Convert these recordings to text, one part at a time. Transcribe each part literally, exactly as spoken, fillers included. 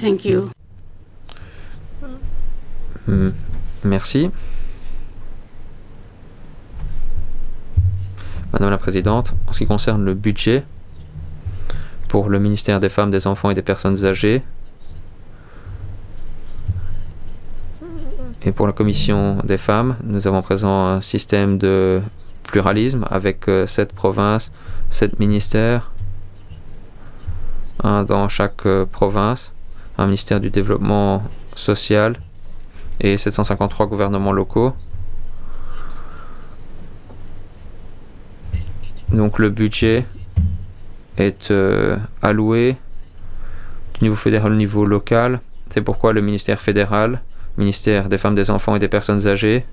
Thank you. Merci. Madame la Présidente, en ce qui concerne le budget pour le ministère des Femmes, des Enfants et des Personnes âgées et pour la Commission des Femmes, nous avons présent un système de pluralisme avec euh, sept provinces, sept ministères, un dans chaque euh, province, un ministère du développement social et sept cent cinquante-trois gouvernements locaux. Donc le budget est euh, alloué du niveau fédéral au niveau local. C'est pourquoi le ministère fédéral, ministère des Femmes, des Enfants et des Personnes âgées,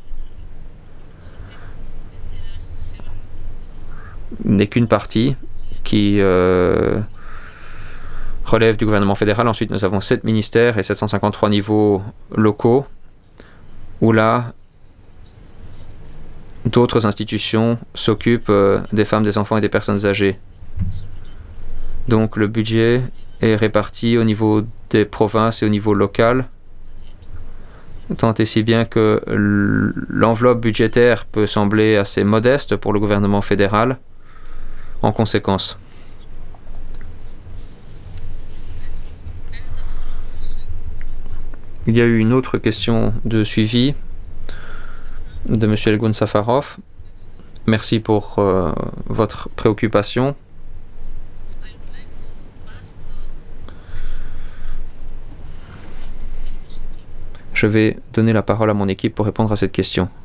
n'est qu'une partie qui euh, relève du gouvernement fédéral. Ensuite, nous avons sept ministères et sept cent cinquante-trois niveaux locaux, où là, d'autres institutions s'occupent euh, des femmes, des enfants et des personnes âgées. Donc le budget est réparti au niveau des provinces et au niveau local, tant et si bien que l'enveloppe budgétaire peut sembler assez modeste pour le gouvernement fédéral en conséquence. Il y a eu une autre question de suivi de M. Elgun Safarov. Merci pour euh, votre préoccupation. Je vais donner la parole à mon équipe pour répondre à cette question.